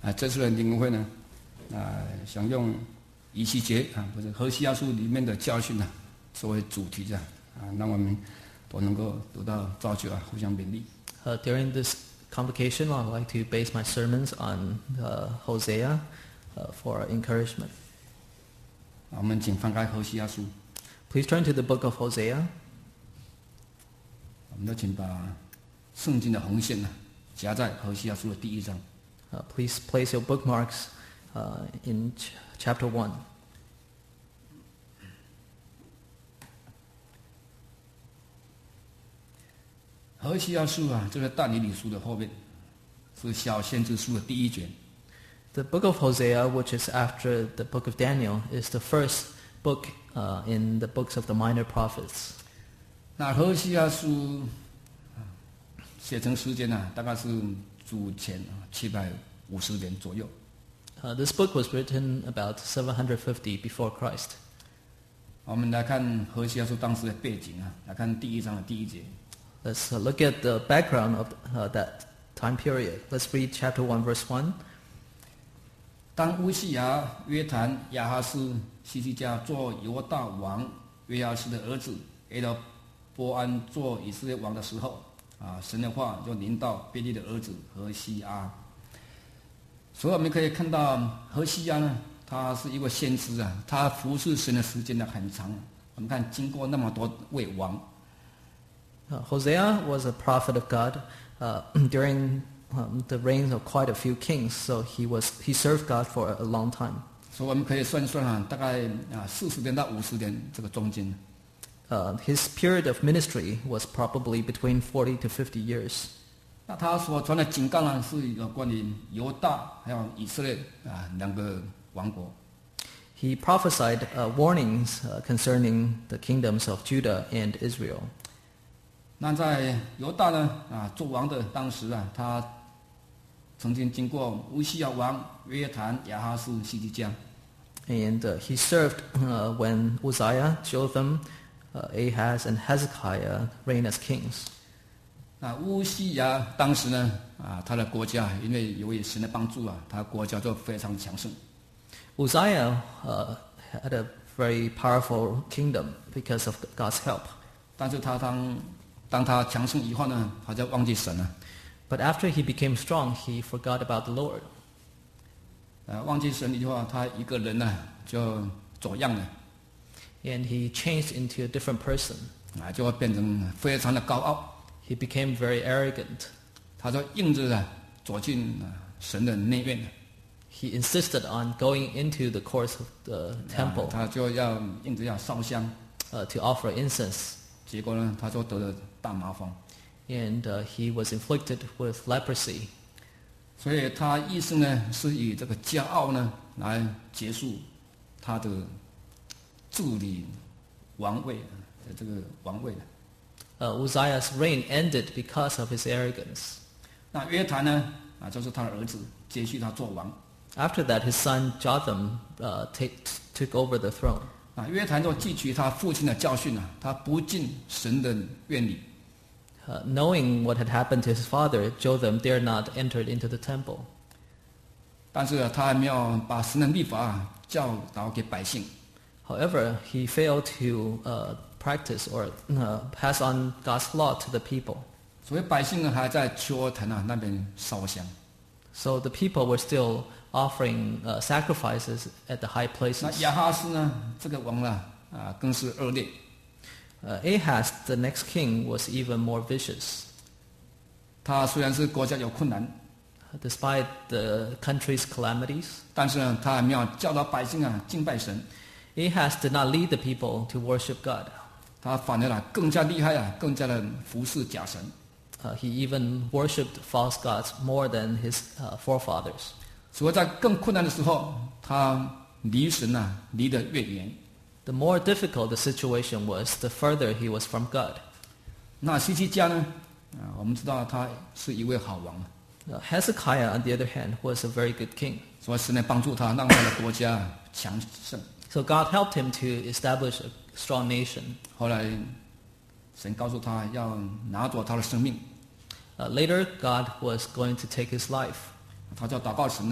这次的灵恩会呢，想用以西结不是何西阿书里面的教训作为主题让我们都能够得到造就互相勉励。 During this convocation, I'd like to base my sermons on Hosea for encouragement. 我们请翻开何西阿书。 Please turn to the book of Hosea. 我们都请把圣经的红线夹在何西阿书的第1章。 Please place your bookmarks in chapter 1. 何西阿书这个但以理书的后面，是小先知书的第1卷。 The book of Hosea, which is after the book of Daniel, is the first book in the books of the minor prophets. 那何西阿书写成时间大概是主前750年左右。 This book was written about 750 before Christ. 我们来看何西阿书当时的背景来看第1章的第1节。 Let's look at the background of that time period. Let's read chapter 1, verse 1. 当乌西雅、约坦、亚哈斯、希西家做犹大王，约阿斯的儿子耶罗波安做以色列王的时候，神的话就临到便利的儿子何西阿。所以我们可以看到何西阿呢，他是一位先知他服侍神的时间很长。我们看经过那么多位王。 Hosea was a prophet of God during the reigns of quite a few kings, so he served God for a long time. 所以我们可以算一算大概40年到50年这个中间。 His period of ministry was probably between 40 to 50 years. 那他所传的警告是有关于犹大还有以色列2个王国。 He prophesied warnings concerning the kingdoms of Judah and Israel. 那在犹大呢做王的当时他曾经经过乌西雅王、约坦、亚哈斯、希西家。 And he served when Uzziah, Jotham, Ahaz, and Hezekiah reigned as kings. 那乌西雅当时呢他的国家因为由于神的帮助他国家就非常强盛。 Uzziah had a very powerful kingdom because of God's help. 但是他当他强盛以后呢，他就忘记神了。 But after he became strong, he forgot about the Lord. 忘记神以后他一个人就走样了。 And he changed into a different person. 就会变成非常的高傲。 He became very arrogant. 他就硬着走进神的内院。 He insisted on going into the courts of the temple. 他就要硬着要烧香。 To offer incense. 结果呢，他就得了大麻风。 And he was inflicted with leprosy. 所以他一生呢是以这个骄傲呢来结束他的治理王位的这个王位。 Uzziah's reign ended because of his arrogance. 那约坦呢就是他的儿子接续他做王。 After that, his son Jotham took over the throne. 约坦就汲取他父亲的教训他不进神的院里。 Knowing what had happened to his father, Jotham dared not enter into the temple. 但是他还没有把神的律法教导给百姓。 However, he failed to practice or pass on God's law to the people. 所以百姓还在丘尔坛那边烧香。 So the people were still offering sacrifices at the high places. 那亚哈斯呢，这个王更是恶劣。 Ahaz, the next king, was even more vicious. 他虽然是国家有困难 Despite the country's calamities, 但是呢，他还没有教导百姓敬拜神。 Ahaz did not lead the people to worship God. 他反而更加厉害更加的服侍假神。 He even worshipped false gods more than his forefathers. 所以在更困难的时候，他离神离得越远。 The more difficult the situation was, the further he was from God. 那希西家呢？我们知道他是一位好王。 Hezekiah, on the other hand, was a very good king. 所以神来帮助他，让他的国家强盛。 So God helped him to establish a strong nation. 后来，神告诉他要拿走他的生命。 Later, God was going to take his life. 他就祷告神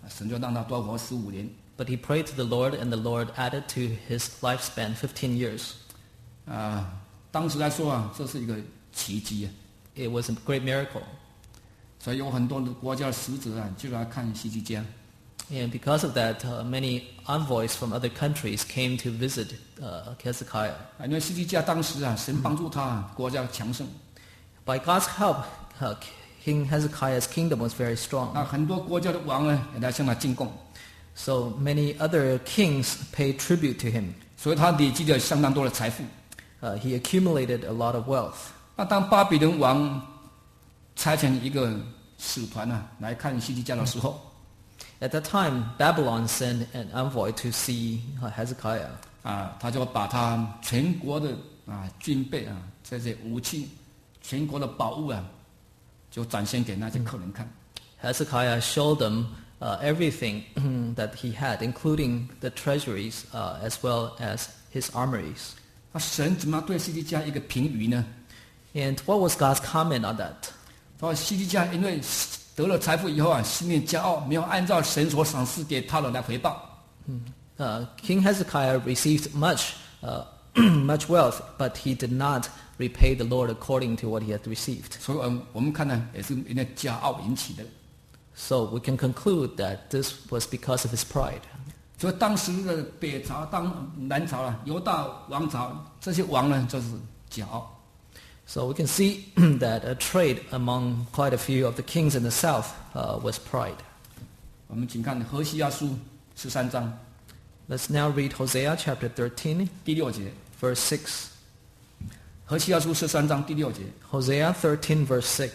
神就让他多活15年。 But he prayed to the Lord, and the Lord added to his lifespan 15 years. 当时来说啊，这是一个奇迹啊。 It was a great miracle. 所以有很多的国家的使者啊，就来看希西家。 And because of that, many envoys from other countries came to visit Hezekiah. 因为希西家当时啊，神帮助他，国家强盛。 By God's help, King Hezekiah's kingdom was very strong. 很多国家的王呢，也来向他进贡。 So many other kings paid tribute to him. 所以他累积了相当多的财富。 He accumulated a lot of wealth. 当巴比伦王差遣一个使团来看希西家的时候， At that time, Babylon sent an envoy to see Hezekiah. 他就把他全国的军备这些武器、全国的宝物就展现给那些客人看。 Hezekiah showed them everything that he had, including the treasuries as well as his armories. 神怎么对希西家一个评语呢？ And what was God's comment on that? 说希西家因为得了财富以后心里骄傲，没有按照神所赏赐给他的来回报。 King Hezekiah received much wealth, but he did not repay the Lord according to what he had received. 所以我们看呢，也是因为骄傲引起的。 So we can conclude that this was because of his pride. 所以当时的北朝、南朝犹大王朝这些王呢，就是骄傲。 So we can see that a trait among quite a few of the kings in the south was pride. 我们请看何西阿书13章 Let's now read Hosea chapter 13, 第6节。 verse 6. 何西阿书13章第6节。 Hosea 13, verse 6.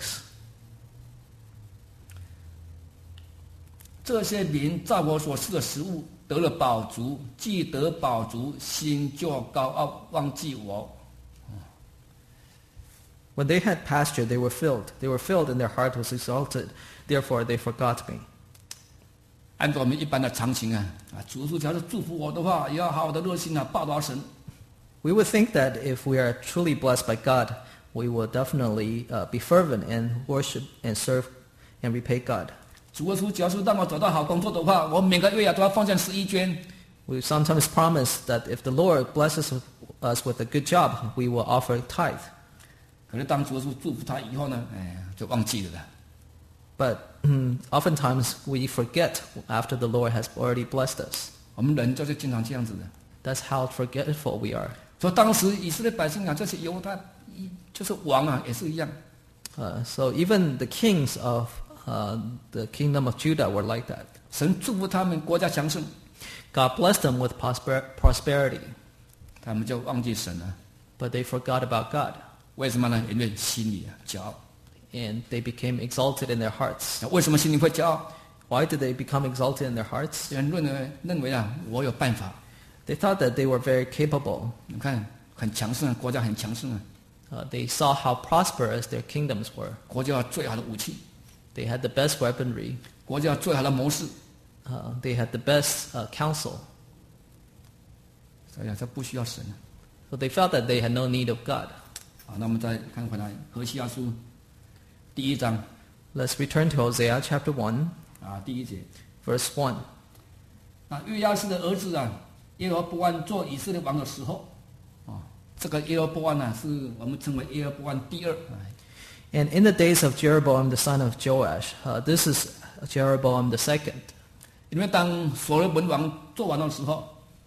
这些民照我所赐的食物得了饱足，既得饱足，心就高傲，忘记我。 When they had pasture, they were filled. They were filled, and their heart was exalted. Therefore, they forgot me. 按照我们一般的常情主主假如祝福我的话，也要好好的热心报答神。 We would think that if we are truly blessed by God, we will definitely be fervent and worship and serve and repay God. 主假如让我找到好工作的话，我每个月都要奉献11捐。 We sometimes promise that if the Lord blesses us with a good job, we will offer tithe. 可是当主祝福他以后呢，就忘记了。 But oftentimes we forget after the Lord has already blessed us. 我们人就是经常这样子的。 That's how forgetful we are. 所以当时以色列百姓这些犹大就是王也是一样。 So even the kings of the kingdom of Judah were like that. 神祝福他们国家强盛， God blessed them with prosperity, 他们就忘记神了。 but they forgot about God, 为什么呢？因为心里骄傲。 and they became exalted in their hearts. 为什么心里会骄傲？ Why did they become exalted in their hearts? 人认为我有办法。 They thought that they were very capable. 你看很强盛，国家很强盛。 They saw how prosperous their kingdoms were. 国家有最好的武器， They had the best weaponry. 国家有最好的谋士， They had the best counsel. 所以这不需要神。 So they felt that they had no need of God. 那我们再看回来何西阿书第1章 Let's return to Hosea chapter 1, 第1节。 verse 1. 约亚斯的儿子耶罗波安做以色列王的时候，这个耶罗波安是我们称为耶罗波安第二。 And in the days of Jeroboam the son of Joash, this is Jeroboam the second. 因为当所罗门王做完的时候，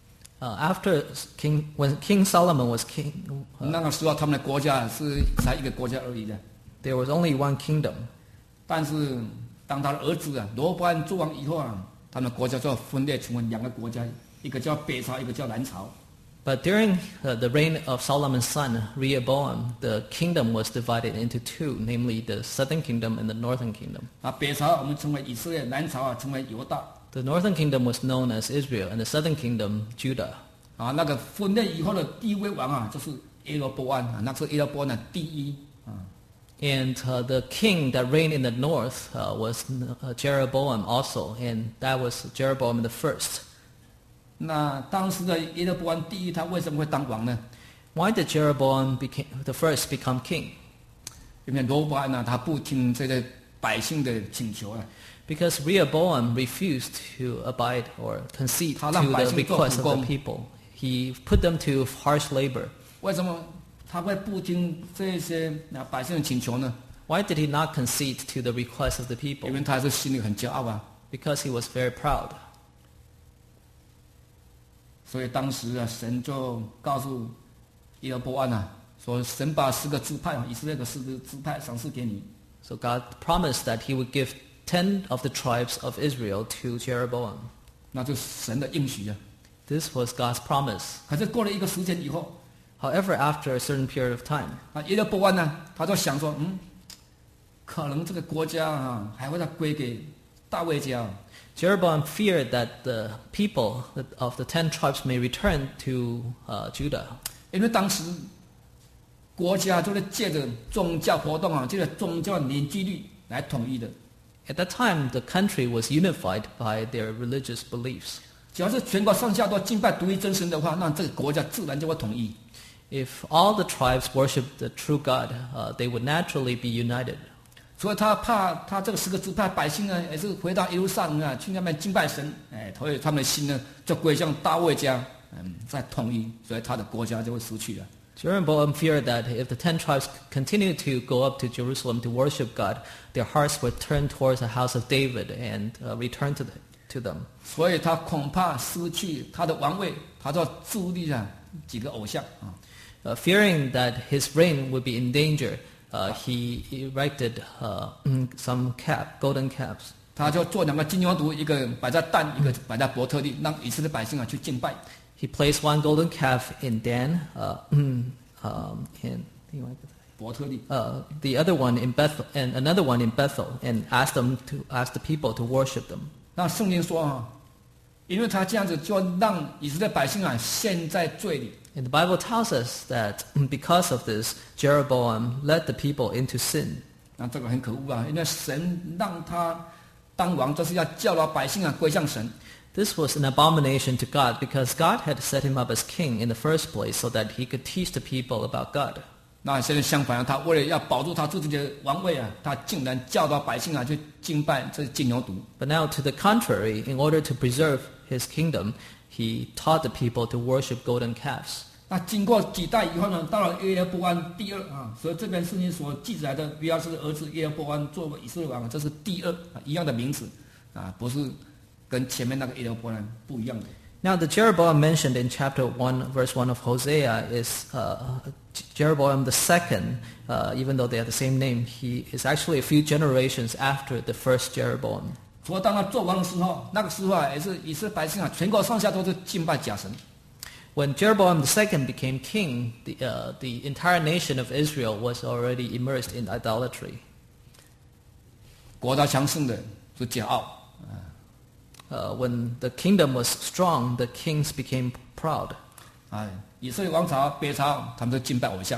When King Solomon was king, 那个时候他们的国家是才一个国家而已的。 there was only one kingdom. 但是当他的儿子罗波安做完以后他们国家就分裂成为2个国家，一个叫北朝，一个叫南朝。 But during the reign of Solomon's son Rehoboam, the kingdom was divided into two, namely the southern kingdom and the northern kingdom. 北朝我们称为以色列，南朝称为犹大。 The northern kingdom was known as Israel, and the southern kingdom Judah. 那个分裂以后的第一位王就是耶罗波安，那是耶罗波安的第一。 And the king that reigned in the north was Jeroboam also, and that was Jeroboam the first. 那当时的耶罗波安第一，他为什么会当王呢？ Why did Jeroboam the first become king? 因为罗波安他不听这些百姓的请求啊。 Because Rehoboam refused to abide or concede to 他让百 the 姓做苦 request of the 工。 people. He put them to harsh labor. 为什么他会不听这些百姓的请求呢？ Why did he not concede to the request of the 因 people? 为他是心里很骄傲啊。 Because he was very proud. 所以当时啊，神就告诉耶罗波安啊，说神把10个支派以色列的10个支派赏赐给你。 So God promised that he would give 10 of the tribes of Israel to Jeroboam. 那就是神的应许啊。 This was God's promise. 可是过了一个时间以后， However, after a certain period of time, 耶罗波安呢，他就想说，可能这个国家啊，还会再归给大卫家。 Jeroboam feared that the people of the 10 tribes may return to Judah. 因为当时国家就是借着宗教活动啊，借着宗教凝聚力来统一的。 At that time, the country was unified by their religious beliefs. 只要是全国上下都敬拜独一真神的话，那这个国家自然就会统一。 If all the tribes worshiped the true God, they would naturally be united. 所以他怕他这个10个支派百姓呢，也是回到耶路撒冷啊，去那边敬拜神，所以他们的心呢就归向大卫家，再统一，所以他的国家就会失去了。 Jeroboam feared that if the 10 tribes continued to go up to Jerusalem to worship God, their hearts would turn towards the house of David and return to them. 所以他恐怕失去他的王位，他就筑立了几个偶像啊。 Fearing that his reign would be in danger, he erected some golden calves. 他就做2个金牛犊，一个摆在但，一个摆在伯特利，让以色列百姓啊去敬拜。 He placed one golden calf in Dan, and 伯特利， the other one in Bethel, and another one in Bethel, and asked the people to worship them. 那圣经说啊，因为他这样子，就让以色列百姓啊陷在罪里。 And the Bible tells us that because of this, Jeroboam led the people into sin. 那这个很可恶啊，因为神让他当王，就是要教导百姓啊归向神。 This was an abomination to God because God had set him up as king in the first place so that he could teach the people about God. 那现在相反啊，他为了要保住他自己的王位啊，他竟然教导百姓啊去敬拜这金牛犊。 But now to the contrary, in order to preserve his kingdom, he taught the people to worship golden calves. 那经过几代以后呢，到了耶罗波安第2啊，所以这边圣经所记载的约阿斯的儿子耶罗波安作为以色列王，这是第2啊，一样的名字啊，不是跟前面那个耶罗波安不一样的。 Now the Jeroboam mentioned in chapter 1, verse 1 of Hosea is Jeroboam the second, even though they have the same name. He is actually a few generations after the first Jeroboam. 所以当他做王的时候，那个时候啊，也是以色列百姓啊，全国上下都是敬拜假神。 When Jeroboam II became king, the entire nation of Israel was already immersed in idolatry. 国家强盛的是骄傲， When the kingdom was strong, the kings became proud. 以色列王朝、北朝他们都敬拜偶像。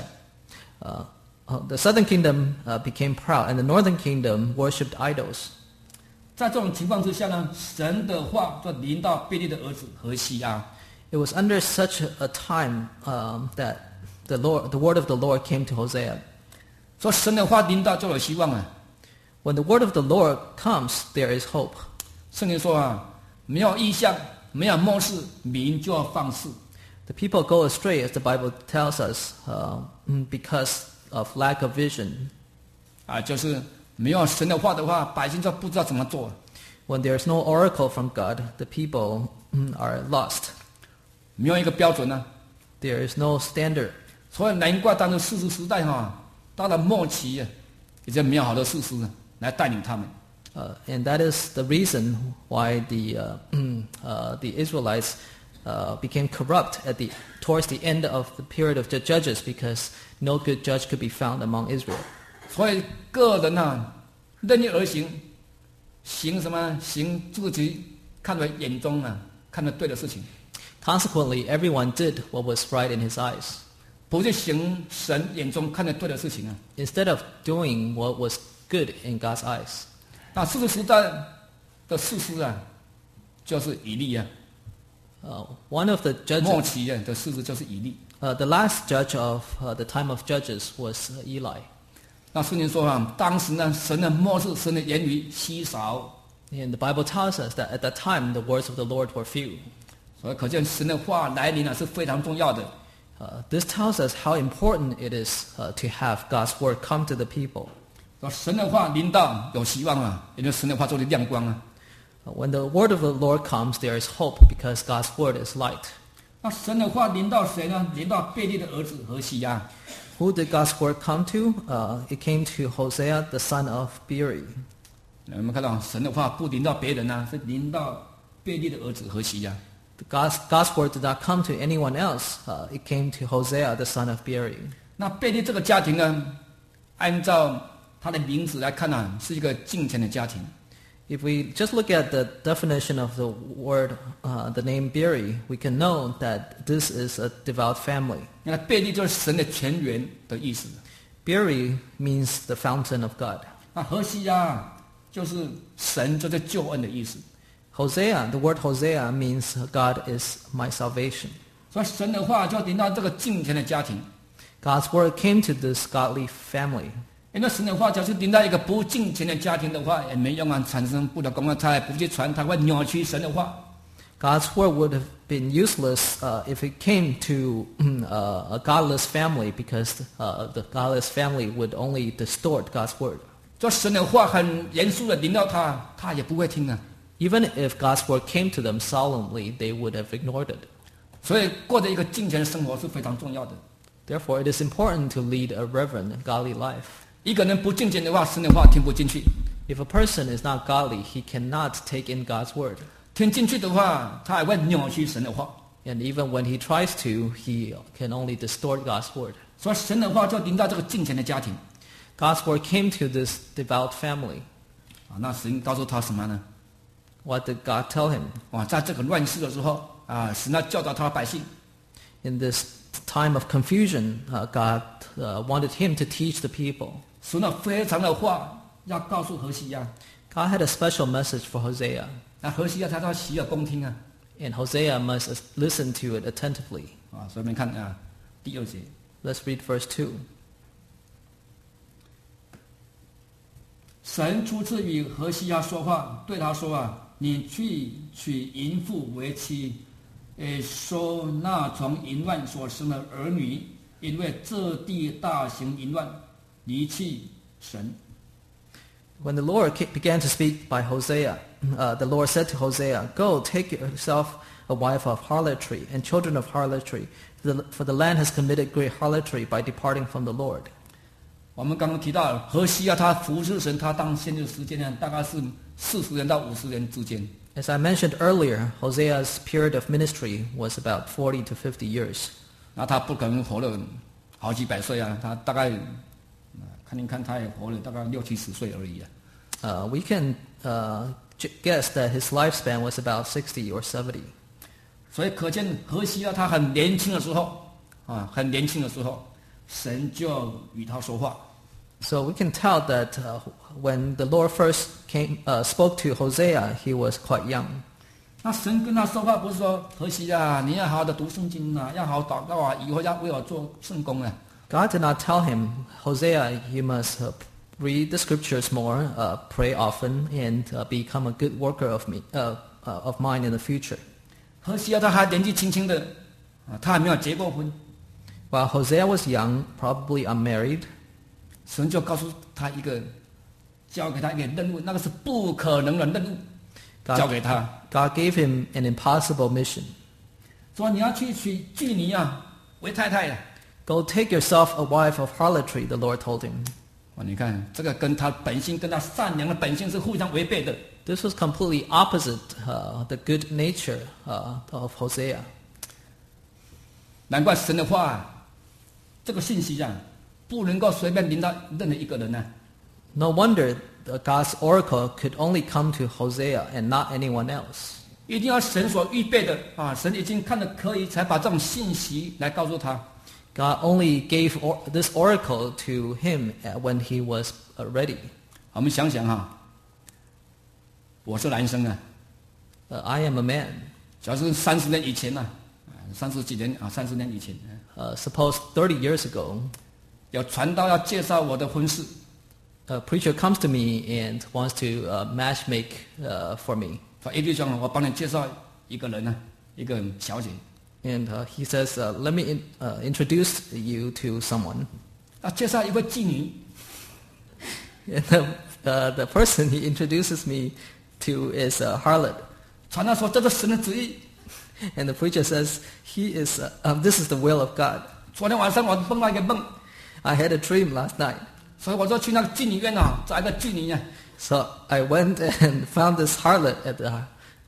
The southern kingdom became proud, and the northern kingdom worshipped idols. 在这种情况之下呢，神的话就临到便利的儿子何西阿。 It was under such a time that the word of the Lord came to Hosea. 说神的话临到就有希望啊。 When the word of the Lord comes, there is hope. 圣经说啊，没有异象，没有默示，民就要放肆。 The people go astray, as the Bible tells us, because of lack of vision. 就是没有神的话的话，百姓就不知道怎么做。 When there is no oracle from God, the people are lost. 没有一个标准呢、 There is no standard. 所以难怪当时士师时代到了末期啊，也就没有好的士师来带领他们。 And that is the reason why the Israelites became corrupt towards the end of the period of the judges, because no good judge could be found among Israel. 所以个人任意而行，行什么？行自己看为眼中看得对的事情， Consequently, everyone did what was right in his eyes, 不是行神眼中看得对的事情啊。 instead of doing what was good in God's eyes. 那士师时代的士师就是以利啊。 One of the 末 judges, 期的士师就是以利。 the last judge of the time of judges was Eli. 那圣经说啊，当时呢，神的漠视，神的言语稀少， And the Bible tells us that at that time the words of the Lord were few. 所以可见神的话来临是非常重要的。 This tells us how important it is to have God's word come to the people. 说神的话临到有希望啊，因为神的话就是亮光啊。 When the word of the Lord comes, there is hope because God's word is light. 那神的话临到谁呢？临到贝利的儿子何西阿。 Who did God's word come to? It came to Hosea, the son of Beeri. 我们看到神的话不临到别人啊，是临到贝利的儿子何西阿。 God's word did not come to anyone else. It came to Hosea, the son of Beeri. 那贝利这个家庭呢，按照他的名字来看呢，是一个敬虔的家庭。 If we just look at the definition of the word, the name Beeri, we can know that this is a devout family. 那贝利就是神的泉源的意思。 Beeri means the fountain of God. 那何西阿就是神就是救恩的意思。 Hosea, the word Hosea means God is my salvation. 所以神的话就临到这个敬虔的家庭。 God's word came to this godly family. 因为神的话，假如临到一个不敬虔的家庭的话，也没用啊，产生不了功啊，他也不去传，他会扭曲神的话。 God's word would have been useless if it came to a godless family, because the godless family would only distort God's word. 这神的话很严肃的临到他，他也不会听啊。 Even if God's word came to them solemnly, they would have ignored it. 所以过着一个敬虔的生活是非常重要的。 Therefore, it is important to lead a reverent and godly life. 一个人不敬虔的话，神的话听不进去。 If a person is not godly, he cannot take in God's word. 听进去的话，他还会扭曲神的话。 And even when he tries to, he can only distort God's word. 所以神的话就临到这个敬虔的家庭。 God's word came to this devout family. 那神告诉他什么呢？ What did God tell him? 在这个乱世的时候神要教导他的百姓。 In this time of confusion, God wanted him to teach the people. 神呢非常的话要告诉何西阿。 God had a special message for Hosea. 那何西阿他要洗耳恭听啊。 And Hosea must listen to it attentively. 所以我们看第2节。 Let's read verse 2. 神初次与何西阿说话，对他说你去娶淫妇为妻，收纳从淫乱所生的儿女，因为这地大行淫乱，离弃神。 When the Lord began to speak by Hosea, the Lord said to Hosea, Go, take yourself a wife of harlotry and children of harlotry, for the land has committed great harlotry by departing from the Lord. 我们刚刚提到何西阿他服侍神，他当先知的时间呢，大概是40年到50年之间。 As I mentioned earlier, Hosea's period of ministry was about 40 to 50 years. 那他不可能活了好几百岁啊，他大概看一看，他也活了大概60、70岁而已啊。 We can guess that his lifespan was about 60 or 70. 所以可见何西阿他很年轻的时候很年轻的时候，神就与他说话。 So we can tell that when the Lord first spoke to Hosea, he was quite young. 那神跟他说话不是说何西阿你要好好的读圣经要好好祷告以后要为我做圣工啊。 God did not tell him, Hosea, you must read the scriptures more, pray often, and become a good worker of mine in the future. 何西阿他还年纪轻轻的他还没有结过婚。 While Hosea was young, probably unmarried, 神就告诉他交给他一个任务，那个是不可能的任务，交给他。 God gave him an impossible mission. 说你要去娶妓女为太太啊。 Go take yourself a wife of harlotry, the Lord told him. 你看这个跟他本性，跟他善良的本性是互相违背的。 This was completely opposite the good nature of Hosea. 难怪神的话，这个信息不能够随便临到任何一个人呢。 No wonder God's oracle could only come to Hosea and not anyone else. 一定要神所预备的神已经看得可以，才把这种信息来告诉他。 God only gave this oracle to him when he was ready. 我们想想我是男生 I am a man. 假如是30年以前30几年30年以前 Suppose 30 years ago, 有传道要介绍我的婚事 a preacher comes to me and wants to match make for me. 说一弟兄，我帮你介绍一个人呢，一个小姐。 And he says, let me introduce you to someone. 介绍一位妓女。 And the person he introduces me to is a harlot. 传道说这是神的旨意。 And the preacher says, this is the will of God. 昨天晚上我梦到一个梦， I had a dream last night. 所以我说去那个妓女院啊，找一个妓女啊， So I went and found this harlot at the,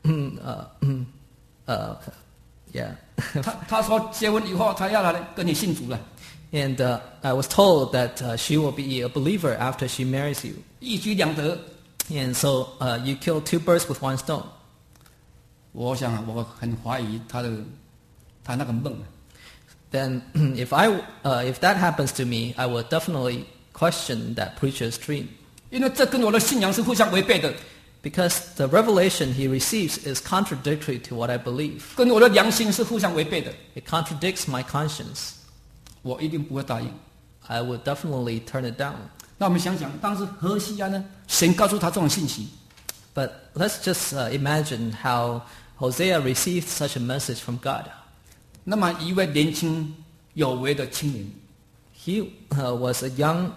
yeah. 他说结婚以后他要来跟你信主了， And I was told that she will be a believer after she marries you. 一举两得。 And so you kill two birds with one stone. 我想我很怀疑他那个梦。 Then if that happens to me, I will definitely question that preacher's dream. 因为这跟我的信仰是互相违背的， Because the revelation he receives is contradictory to what I believe. 跟我的良心是互相违背的， It contradicts my conscience. 我一定不会答应。 I would definitely turn it down. 那我们想想，当时何西阿呢，神告诉他这种信息， But let's just imagine how Hosea received such a message from God. 那么一位年轻有为的青年， He was a young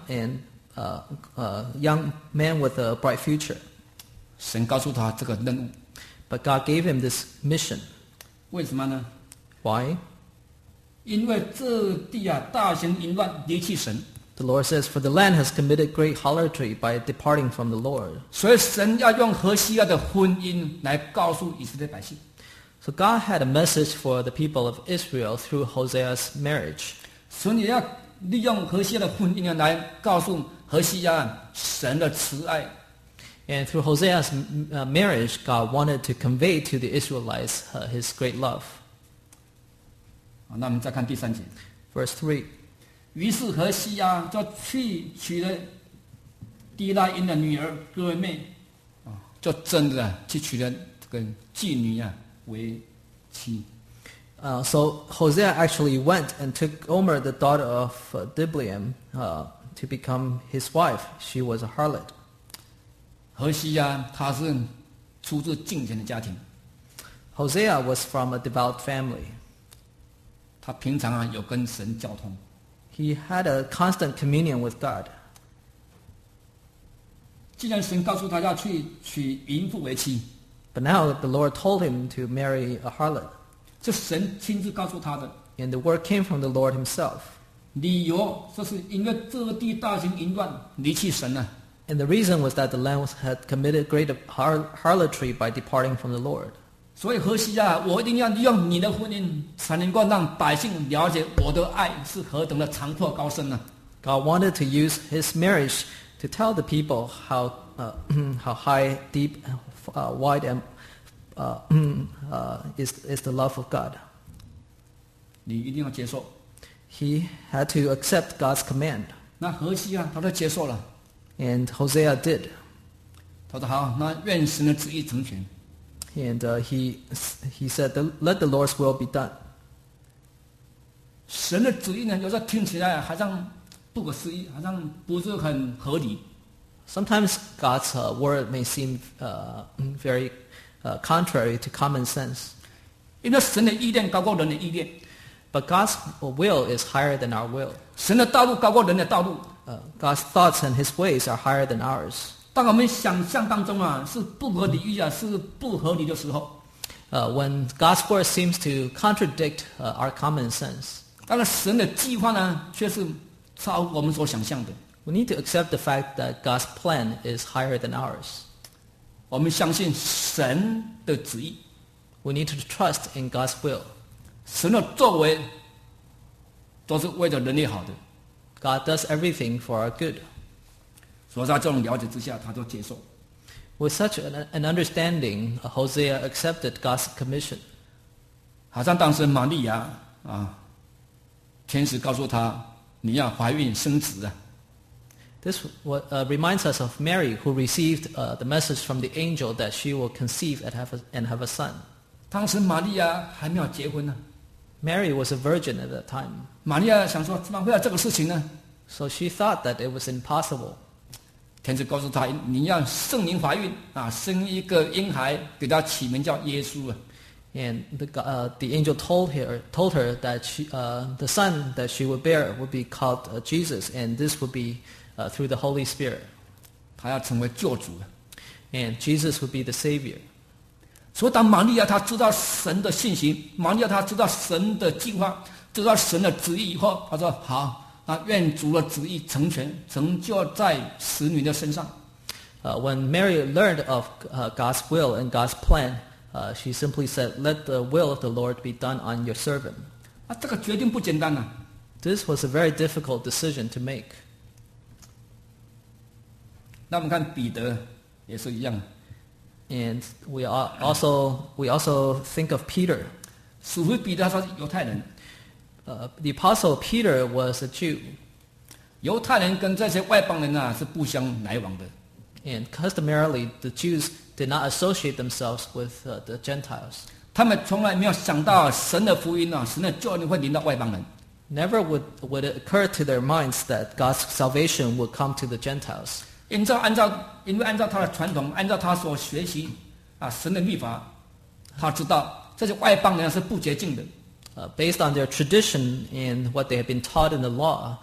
man with a bright future. 神告诉他这个任务， But God gave him this mission. 为什么呢？ Why? 因为这地啊大行淫乱，离弃神， The Lord says, For the land has committed great harlotry by departing from the Lord. 所以神要用何西阿的婚姻来告诉以色列百姓。 So God had a message for the people of Israel through Hosea's marriage. 所以你要利用何西阿的婚姻来告诉何西阿神的慈爱。 And through Hosea's marriage, God wanted to convey to the Israelites his great love. 那我们再看第3节。 Verse 3. 于是何西阿就去娶了低拉因的女儿哥尔妹，就真的去娶了这个妓女啊为妻。 So Hosea actually went and took Omer, the daughter of Diblaim, to become his wife. She was a harlot. 何西阿他是出自敬虔的家庭， Hosea was from a devout family. 他平常啊有跟神交通。 He had a constant communion with God. 既然神告诉他要去娶淫妇为妻， But now the Lord told him to marry a harlot. 这神亲自告诉他的 And the word came from the Lord himself. 理由，就是因为这地大行淫乱，离弃神了。 And the reason was that the land had committed great harlotry by departing from the Lord. 所以何西阿，我一定要利用你的婚姻，才能够让百姓了解我的爱是何等的长阔高深呢、 God wanted to use his marriage to tell the people how high, deep, wide, and is the love of God. 你一定要接受。 He had to accept God's command. 那何西阿他都接受了， And Hosea did. 他说好，那愿神的旨意成全。 And he said, let the Lord's will be done. 神的旨意呢，有时候听起来好像不可思议，好像不是很合理。 Sometimes God's word may seem very contrary to common sense. 因为神的意念高过人的意念， But God's will is higher than our will. 神的道路高过人的道路。 God's thoughts and his ways are higher than ours. 当我们想象当中啊是不合理意啊是不合理的时候， When God's word seems to contradict our common sense, 当然神的计划呢却是超乎我们所想象的。 we need to accept the fact that God's plan is higher than ours. 我们相信神的旨意， We need to trust in God's will. 神的作为都是为了人类好的。 God does everything for our good. 所以在这种了解之下，他就接受。 With such an understanding, Hosea accepted God's commission. 好像当时玛利亚啊，天使告诉他你要怀孕生子啊。 This reminds us of Mary, who received the message from the angel that she will conceive and have a son. 当时玛利亚还没有结婚呢， Mary was a virgin at that time, 玛利亚想说怎么会有这个事情呢？ so she thought that it was impossible. 天使告诉他，你要圣灵怀孕啊，生一个婴孩，给他起名叫耶稣啊。 And the angel told her that the son that she would bear would be called Jesus, and this would be through the Holy Spirit. 他要成为救主啊。 And Jesus would be the Savior. 所以当玛利亚她知道神的信息，玛利亚她知道神的计划，知道神的旨意以后，她说好，那愿主的旨意成全，成就在使女的身上。 When Mary learned of God's will and God's plan, she simply said, "Let the will of the Lord be done on your servant." 啊，这个决定不简单啊。 This was a very difficult decision to make. 那我们看彼得也是一样。 And we also think of Peter. 使徒彼得他是犹太人， The apostle Peter was a Jew, 犹太人跟这些外邦人啊是不相来往的。 and customarily the Jews did not associate themselves with the Gentiles. 他们从来没有想到神的福音啊，神的救恩会临到外邦人。 Never would it occur to their minds that God's salvation would come to the Gentiles. 因为按照他的传统，按照他所学习啊神的律法，他知道这些外邦人是不洁净的。 Based on their tradition and what they had been taught in the law,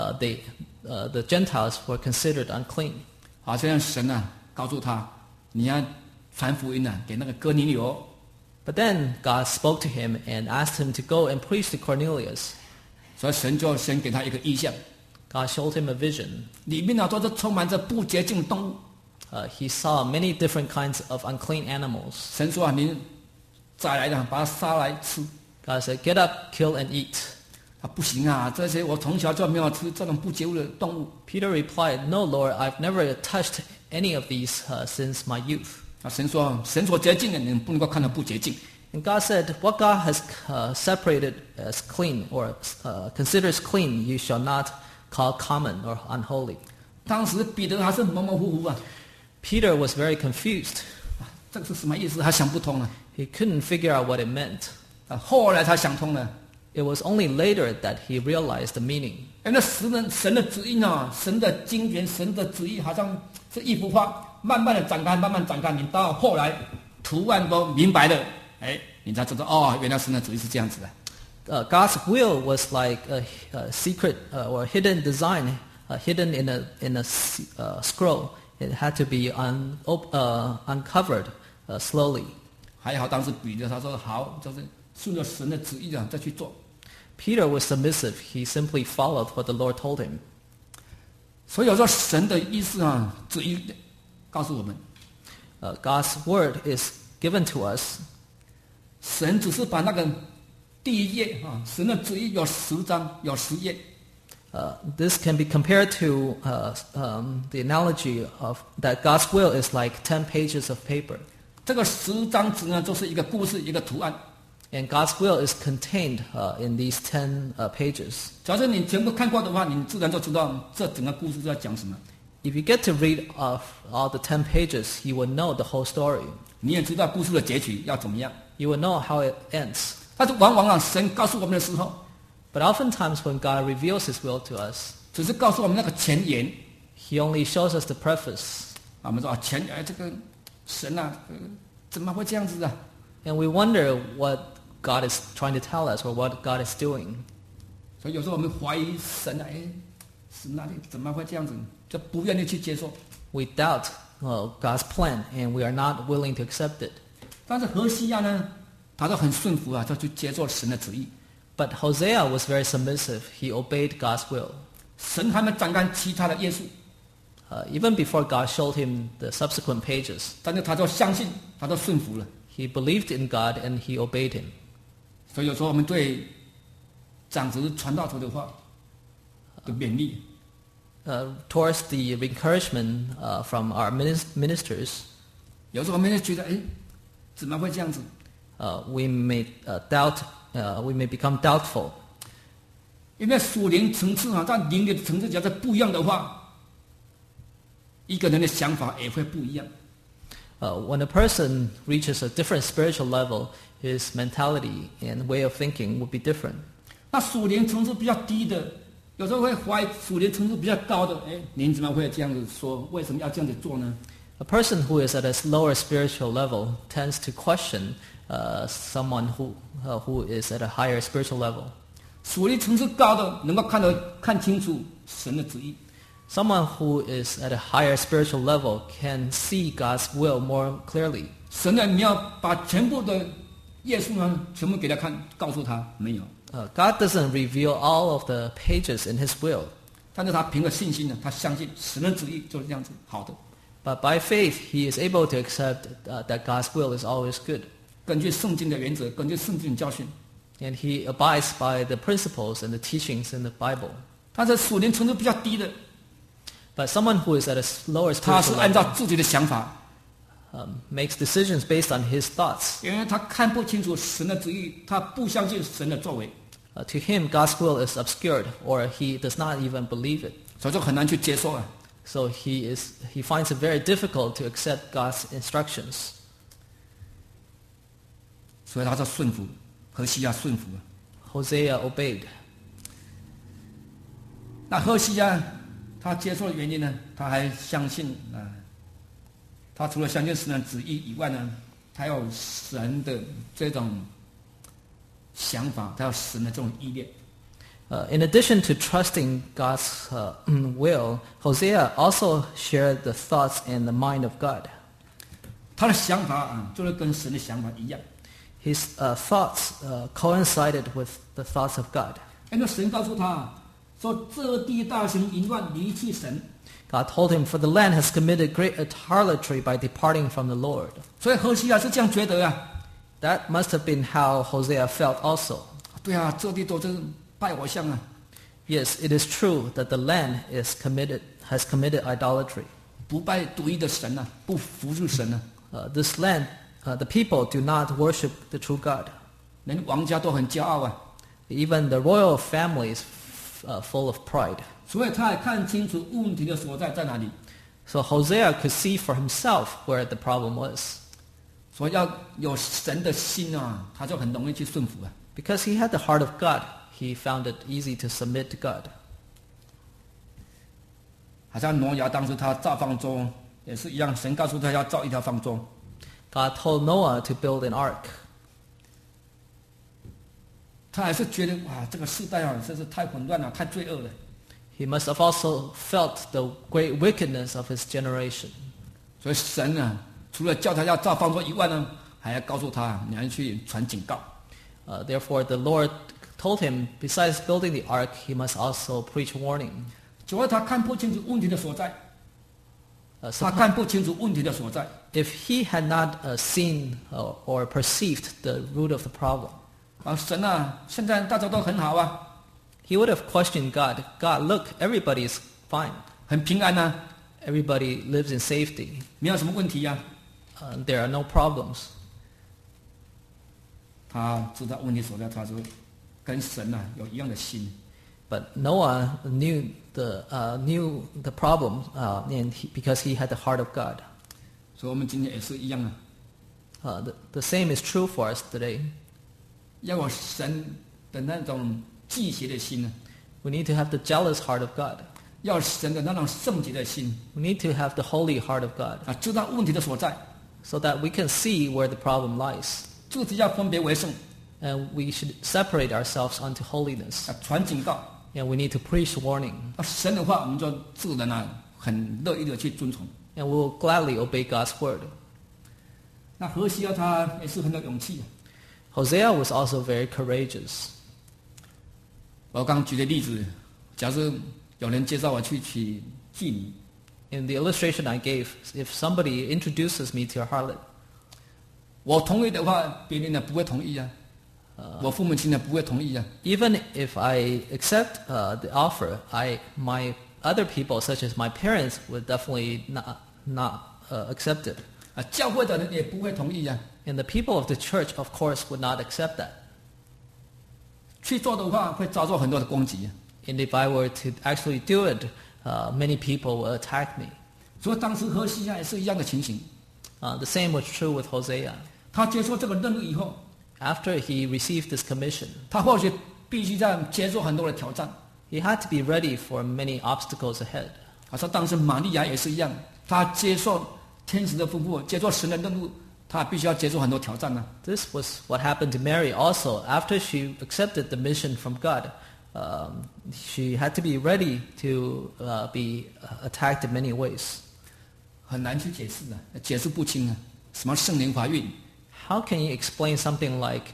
the Gentiles were considered unclean. 好像神啊告诉他，你要传福音啊给那个哥尼流。 But then God spoke to him and asked him to go and preach to Cornelius. 所以神就先给他一个意象， God showed him a vision. 里面呢都是充满着不洁净的动物。 He saw many different kinds of unclean animals. 神说啊，你宰来的把它杀来吃。 God said, "Get up, kill and eat." 啊，不行啊，这些我从小就没有吃这种不洁净的动物。 Peter replied, "No, Lord, I've never touched any of these since my youth." 啊，神说，神所洁净的，你不能够看到不洁净。 And God said, "What God has separated as clean or considers clean, you shall not call common or unholy." 当时彼得还是模模糊糊啊， Peter was very confused. 这个是什么意思？他想不通了。 He couldn't figure out what it meant. 啊，后来他想通了。 It was only later that he realized the meaning. 因为神的旨意啊，神的经典，神的旨意好像是一幅画，慢慢的展开，慢慢展开，你到后来图案都明白了，哎，你才知道哦，原来神的旨意是这样子的。 God's will was like a secret or hidden design, hidden in a scroll. It had to be uncovered slowly. 还好当时彼得他说好，就是顺着神的旨意啊再去做。 Peter was submissive. He simply followed what the Lord told him. 所以有时候神的意思啊，旨意告诉我们， God's word is given to us. 神只是把那个第一页啊，神的旨意有10章，有10页。 This can be compared to the analogy of that God's will is like 10 pages of paper. 这个10张纸呢，就是一个故事，一个图案。 And God's will is contained in these 10 pages. 假设你全部看过的话，你自然就知道这整个故事是在讲什么。 If you get to read all the 10 pages, you will know the whole story. 你也知道故事的结局要怎么样。 You will know how it ends. 但是往往啊，神告诉我们的时候， But oftentimes when God reveals His will to us, 只是告诉我们那个前言。 He only shows us the preface. 啊，我们说啊，这个神啊，怎么会这样子啊？ And we wonder what God is trying to tell us or what God is doing. 所以有时候我们怀疑神啊，神啊，怎么会这样子？就不愿意去接受。 We doubt God's plan and we are not willing to accept it. 但是何西亚呢，他都很顺服啊，就去接受神的旨意。 But Hosea was very submissive. He obeyed God's will. 神还没展开其他的约束， Even before God showed him the subsequent pages, 但是他就相信，他就顺服了。 he believed in God and he obeyed him. 所以有时候我们对长子传道者的话的勉励， Towards the encouragement from our ministers, 有时候我们就觉得，怎么会这样子？ we may doubt, we may become doubtful. 因为属灵层次啊，在灵的层次假设不一样的话，一个人的想法也会不一样。 When a person reaches a different spiritual level, his mentality and way of thinking will be different. 那属灵层次比较低的， 有时候会怀疑属灵程度比较高的，您怎么会这样子说？为什么要这样子做呢？ A person who is at a lower spiritual level tends to question someone who is at a higher spiritual level. 属灵层次高的能够看清楚神的旨意， Someone who is at a higher spiritual level can see God's will more clearly. 神呢，你要把全部的页数呢，全部给他看，告诉他没有。 God doesn't reveal all of the pages in His will. 但是他凭着信心呢，他相信神的旨意就是这样子好的。 But by faith, he is able to accept that God's will is always good. 根据圣经的原则，根据圣经的教训， And he abides by the principles and the teachings in the Bible. 但是属灵程度比较低的， But someone who is at a lower 他是 spiritual 按照 level 自己的想法， makes decisions based on his thoughts. 因为他看不清楚神的旨意，他不相信神的作为， To him, God's will is obscured, or he does not even believe it. 所以就很难去接受啊。 So he finds it very difficult to accept God's instructions. 所以他就顺服，何西亚顺服啊。 Hosea obeyed. 那何西亚他接受的原因呢？他还相信啊，他除了相信神的旨意以外呢，他有神的这种想法，他有神的这种意念。 In addition to trusting God's will, Hosea also shared the thoughts and the mind of God. 他的想法啊，就是跟神的想法一样。 His thoughts coincided with the thoughts of God. 那神告诉他说：“这地大行淫乱，离弃神。” God told him, "For the land has committed great harlotry by departing from the Lord." 所以何西亚是这样觉得啊。 That must have been how Hosea felt also. 对啊，这地都是拜偶像啊， Yes, it is true that the land has committed idolatry. 不拜独一的神啊，不服侍神啊， This land, the people do not worship the true God. 连王家都很骄傲啊。 Even the royal family is full of pride. 所以他也看清楚问题的所在在哪里。 So Hosea could see for himself where the problem was. 所以要有神的心啊，他就很容易去顺服啊。 Because he had the heart of God, he found it easy to submit to God. 好像挪亚当时他造方舟也是一样，神告诉他要造一条方舟， God told Noah to build an ark. 他还是觉得哇，这个世代啊，真是太混乱了，太罪恶了。 He must have also felt the great wickedness of his generation. 所以神啊，除了叫他要造方舟以外呢，还要告诉他你要去传警告。 Therefore, the Lord told him, besides building the ark, he must also preach warning. 主要他看不清楚问题的所在， 他 Suppose 看不清楚问题的所在， if he had not seen or perceived the root of the problem, 啊，神啊，现在大家都很好啊， he would have questioned God. God, look, everybody is fine. 很平安啊， Everybody lives in safety. 没有什么问题呀、啊。 There are no problems. 他知道问题所在，他说跟神啊有一样的心。 But Noah knew the problem, because he had the heart of God. 所以我们今天也是一样啊， The same is true for us today. 要有神的那种忌邪的心啊， We need to have the jealous heart of God. 要有神的那种圣洁的心 We need to have the holy heart of God, 啊，知道问题的所在， so that we can see where the problem lies. 自己要分别为圣 And we should separate ourselves unto holiness. 啊，传警告。 And we need to preach warning. 啊，神的话我们就自然啊很乐意的去遵从。 And we will gladly obey God's word. 那何西阿他也是很有勇气、啊。 Hosea was also very courageous. 我刚举的例子，假如有人介绍我去娶妓女， In the illustration I gave, if somebody introduces me to a harlot, 我同意的话，别人呢不会同意啊，我父母亲呢不会同意啊。 even if I accept the offer, my other people, such as my parents, would definitely not accept it. 啊，教会的人也不会同意啊。 And the people of the church, of course, would not accept that. 去做的话会遭受很多的攻击、啊。 And if I were to actually do it, many people will attack me. 所以当时何西阿也是一样的情形。 The same was true with Hosea. 他接受这个任务以后， After he received this commission, 他或许必须在接受很多的挑战。 He had to be ready for many obstacles ahead. 他说当时玛利亚也是一样，他接受天使的吩咐，接受神的任务，他必须要接受很多挑战呢。 This was what happened to Mary also. After she accepted the mission from God, she had to be ready to be attacked in many ways. 很难去解释的，解释不清啊。什么圣灵怀孕？ How can you explain something like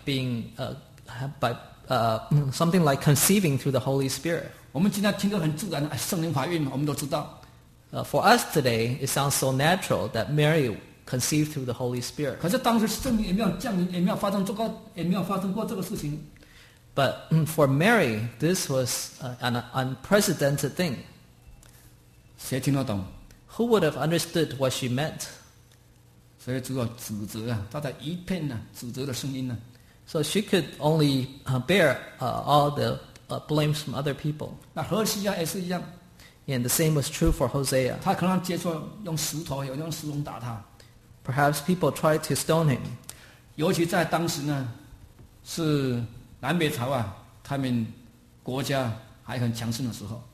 something like conceiving through the Holy Spirit? 我们今天听得很自然，圣灵怀孕，我们都知道。 For us today, it sounds so natural that Mary conceived through the Holy Spirit. 可是当时圣灵也没有降临，也没有发生过这个事情。 But for Mary, this was an unprecedented thing. 谁听得懂？ Who would have understood what she meant? 所以只有指责啊，他在一片指责的声音呢。 So she could only bear all the blames from other people. 那何西阿也是一样， And the same was true for Hosea. 他可能接受用石头，有用石头打他。 Perhaps people tried to stone him. 尤其在当时呢，是南北朝啊，他们国家还很强盛的时候。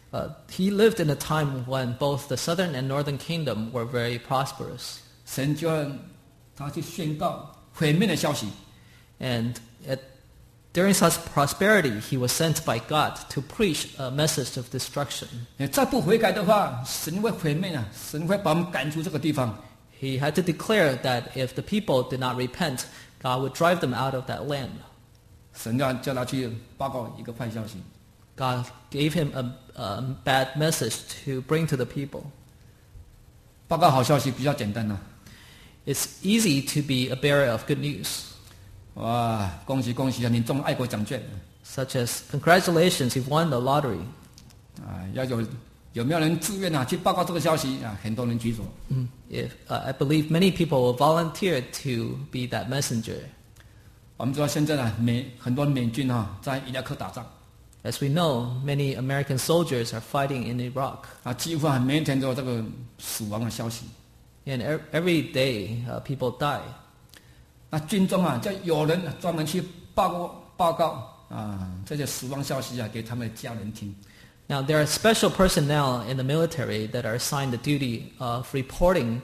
He lived in a time when both the southern and northern kingdom were very prosperous. 神就让他去宣告毁灭的消息。 And during such prosperity, he was sent by God to preach a message of destruction. 再不悔改的话，神会毁灭啊！神会把我们赶出这个地方。 He had to declare that if the people did not repent, God would drive them out of that land. 神要叫他去报告一个坏消息。 God gave him a bad message to bring to the people. 报告好消息比较简单呐。 It's easy to be a bearer of good news. 哇，恭喜恭喜啊！你中爱国奖券。 Such as, congratulations, you've won the lottery. 啊，有没有人自愿啊去报告这个消息啊？很多人举手。 I believe many people will volunteer to be that messenger. 我们知道现在呢，很多美军啊在伊拉克打仗。 As we know, many American soldiers are fighting in Iraq. 啊，几乎每一天都有这个死亡的消息。 And every day, people die. 那军中啊，就有人专门去报告啊这些死亡消息啊给他们的家人听。 Now, there are special personnel in the military that are assigned the duty of reporting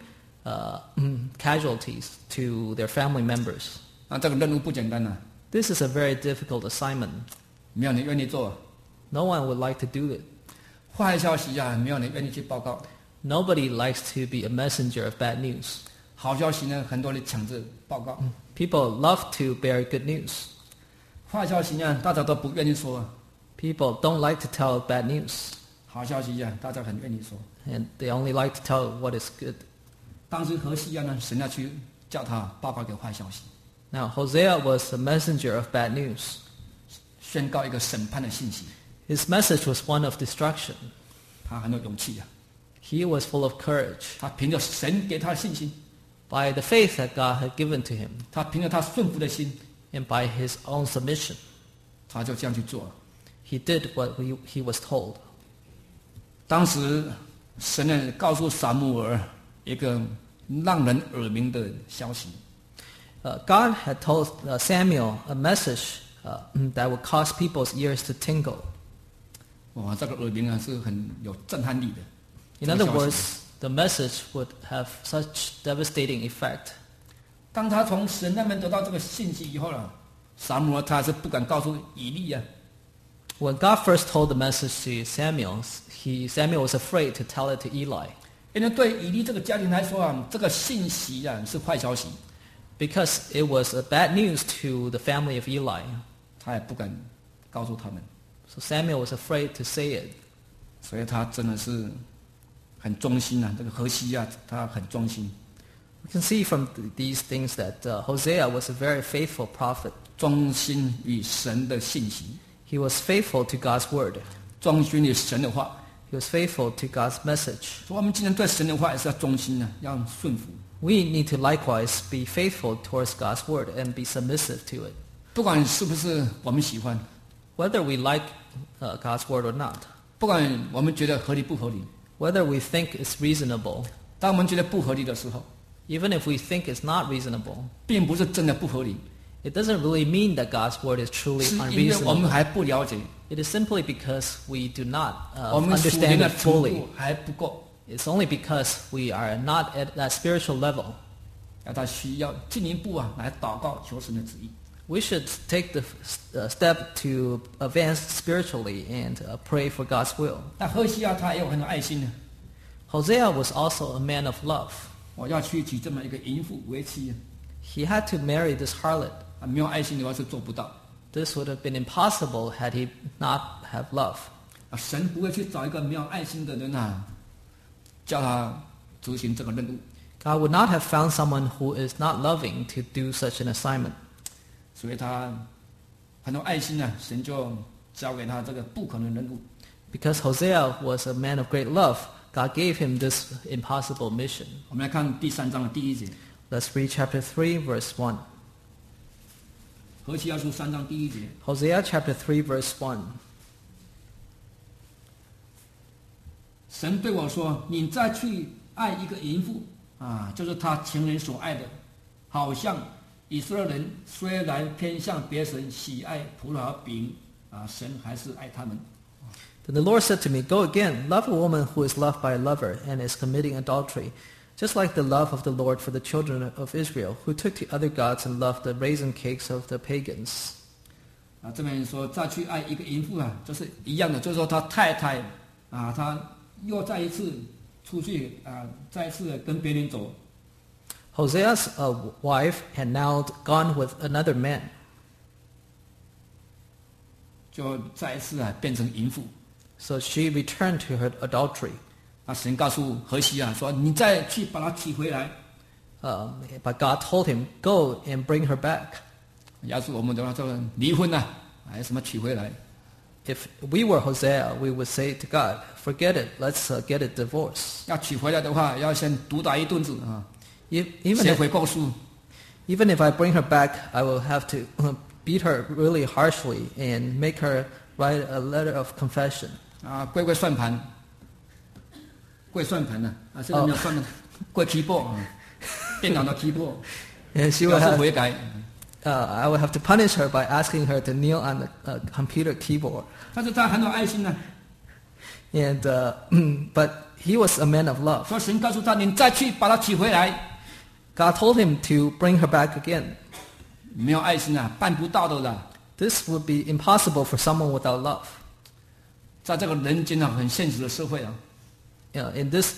casualties to their family members. 那这个任务不简单呐。 This is a very difficult assignment. 没有人愿意做。 No one would like to do it. 坏消息啊，没有人愿意去报告。 Nobody likes to be a messenger of bad news. 好消息呢，很多人抢着报告。 People love to bear good news. 坏消息呢，大家都不愿意说。 People don't like to tell bad news. 好消息啊，大家很愿意说。 And they only like to tell what is good. 当时何西阿呢，神要去叫他报告一个坏消息。 Now, Hosea was a messenger of bad news. 宣告一个审判的信息。 His message was one of destruction. 他很有勇气啊。 He was full of courage. 他凭着神给他的信心。 By the faith that God had given to him. 他凭着他顺服的心。 And by his own submission. 他就这样去做了。 He did what he was told. 当时神呢告诉撒母耳一个让人耳鸣的消息。 God had told Samuel a message that would cause people's ears to tingle. 哇，这个耳鸣啊是很有震撼力的。 In other words, the message would have such devastating effect. 当他从神那边得到这个信息以后呢，撒母耳他是不敢告诉以利啊。 When God first told the message to Samuel, Samuel was afraid to tell it to Eli. 因为对以利这个家庭来说啊，这个信息啊是坏消息。 Because it was a bad news to the family of Eli. 他也不敢告诉他们。 So Samuel was afraid to say it. 所以他真的是很忠心啊，这个何西阿他很忠心。 We can see from these things that Hosea was a very faithful prophet. 忠心于神的信息。 He was faithful to God's word. 忠心于神的话。 He was faithful to God's message. 所以我们今天对神的话也是要忠心的，要顺服。 We need to likewise be faithful towards God's word and be submissive to it. 不管是不是我们喜欢。 Whether we like God's word or not. 不管我们觉得合理不合理。 Whether we think it's reasonable. 当我们觉得不合理的时候。 Even if we think it's not reasonable. 并不是真的不合理。 It doesn't really mean that God's word is truly unreasonable. 是因为我们还不了解 It is simply because we do not 我们属灵 understand 的 it 程 fully. 度还不够， It's only because we are not at that spiritual level. 他需要进一步来祷告求神的旨意。 We should take the step to advance spiritually and pray for God's will. 那何西阿他也有很有爱心的， Hosea was also a man of love. 我要去娶这么一个淫妇为妻 He had to marry this harlot. 没有爱心的话是做不到。 This would have been impossible had he not have love. 神不会去找一个没有爱心的人叫他执行这个任务。 God would not have found someone who is not loving to do such an assignment. 所以他很有爱心神就交给他这个不可能任务。 Because Hosea was a man of great love, God gave him this impossible mission. 我们来看第3章的第1节， Let's read chapter 3, verse 1. 何西阿书3章第1节， Hosea chapter 3, verse 1. 神对我说：“你再去爱一个淫妇就是他情人所爱的，好像以色列人虽然偏向别神，喜爱葡萄饼神还是爱他们。” Then the Lord said to me, Go again, love a woman who is loved by a lover and is committing adultery, just like the love of the Lord for the children of Israel, who took to other gods and loved the raisin cakes of the pagans. 这边说再去爱一个淫妇就是一样的，就是说他太太他又再一次出去再一次跟别人走， Hosea's wife had now gone with another man, 就再一次变成淫妇。 so she returned to her adultery. 神告诉何西阿说：“你再去把她娶回来。” But God told him, Go and bring her back. 要是我们的话，就离婚还有什么娶回来？ If we were Hosea, we would say to God, Forget it, let's get a divorce. 要娶回来的话，要先毒打一顿子 Even 写 if, 悔告书。 even if I bring her back, I will have to beat her really harshly and make her write a letter of confession. 跪算盘，跪算盘现在没有算盘，跪 keyboard 电脑的 keyboard， And she 表 will 示 have, 悔改。 I will have to punish her by asking her to kneel on the computer keyboard. 但是他很有爱心 And but he was a man of love. 所以神告诉他：“你再去把她娶回来。” God told him to bring her back again. 没有爱心办不到的啦。 This would be impossible for someone without love. 在这个人间很现实的社会 In this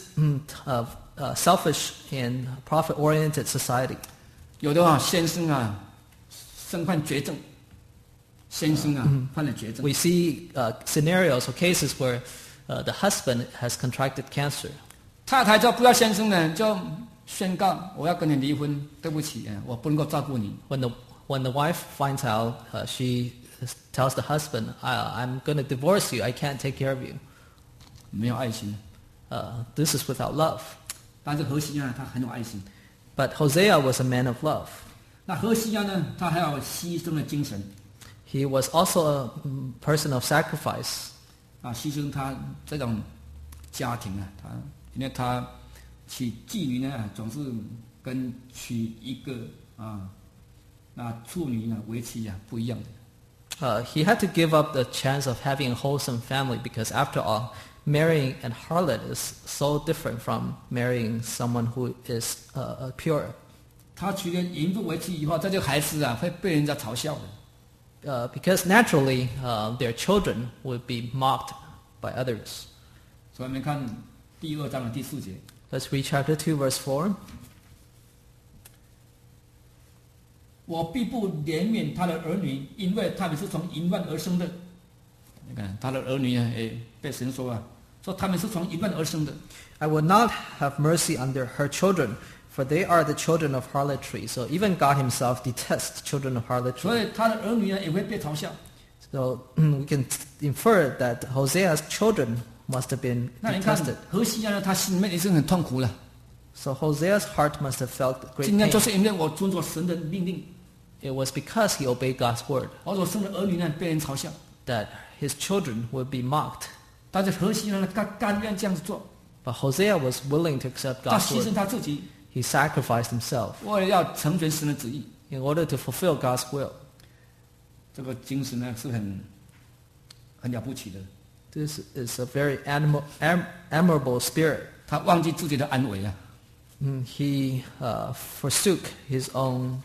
selfish and profit-oriented society, 有的先生身患绝症，先生患了绝症。 we see scenarios or cases where the husband has contracted cancer. 太太就不要先生了，就宣告我要跟你离婚，对不起我不能够照顾你。 When the wife finds out, she tells the husband, I'm going to divorce you. I can't take care of you. 没有爱心。 This is without love. 但是何西阿他很有爱心。 But Hosea was a man of love. 那何西阿呢？他还有牺牲的精神 He was also a person of sacrifice. 牺牲他这种家庭因为他娶妓女总是跟娶一个那处女为妻不一样的。 He had to give up the chance of having a wholesome family because, after all, marrying an harlot is so different from marrying someone who is pure. 他娶了淫妇为妻以后，这个孩子会被人家嘲笑的。 Because naturally, their children would be mocked by others. 所以我们看第2章的第4节。 Let's read chapter 2, verse 4. 我必不怜悯他的儿女，因为他们是从淫乱而生的。你看他的儿女被神说他们是从淫乱而生的。 I will not have mercy on her children, for they are the children of harlotry. So even God himself detests children of 所 harlotry. 以他的儿女也会被嘲笑。 So we can infer that Hosea's children must have been 那你看 detested. 何西阿他心里面也是很痛苦的。 So Hosea's heart must have felt great 今天就 pain. 是因为我遵守神的命令， It was because he obeyed God's word 我所生的儿女被人嘲笑。 that his children would be mocked. 但是何西阿他甘愿这样子做， But Hosea was willing to accept 他 God's 牺牲 word. 他自己， He sacrificed himself 为了要成全神的旨意。 in order to fulfill God's will. 这个精神是很很了不起的。 This is a very admirable spirit. 他忘记自己的安危啊， He forsook his own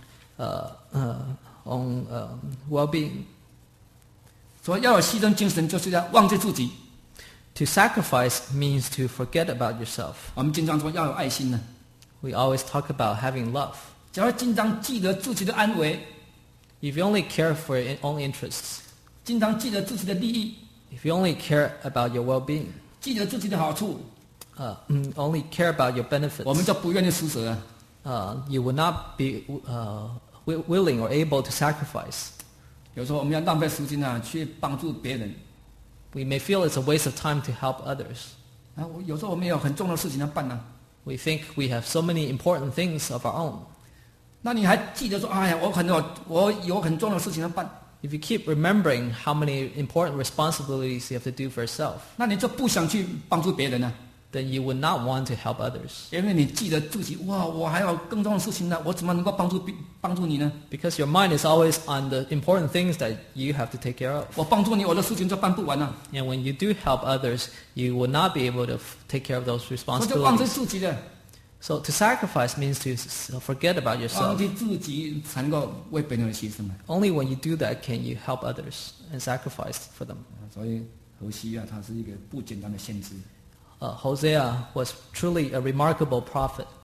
well-being. 所以要有牺牲精神，就是要忘记自己。 To sacrifice means to forget about yourself. 我们经常说要有爱心呢， We always talk about having love. 只要经常记得自己的安危， If you only care for your own interests, 经常记得自己的利益， if you only care about your well-being, 记得自己的好处， only care about your benefits, 我们就不愿意施舍啊。 you will not be willing or able to sacrifice. 有时候我们要浪费时间啊，去帮助别人 We may feel it's a waste of time to help others. 啊。有时候我们有很重要的事情要办啊， We think we have so many important things of our own. 那你还记得说，哎呀，我有很重要的事情要办， If you keep remembering how many important responsibilities you have to do for yourself, 那你就不想去帮助别人啊， then you would not want to help others. 因为你记得自己，哇，我还有更重要的事情呢，我怎么能够帮助你呢？ Because your mind is always on the important things that you have to take care of. 我帮助你，我的事情就办不完了， And when you do help others, you will not be able to take care of those 我就忘记 responsibilities. 自己的， So to sacrifice means to forget about 忘 yourself. 记自己才能够为别人而牺牲嘛。 Only when you do that can you help others and sacrifice for them. 所以何西啊，他是一个不简单的先知。 Hosea was truly a remarkable prophet.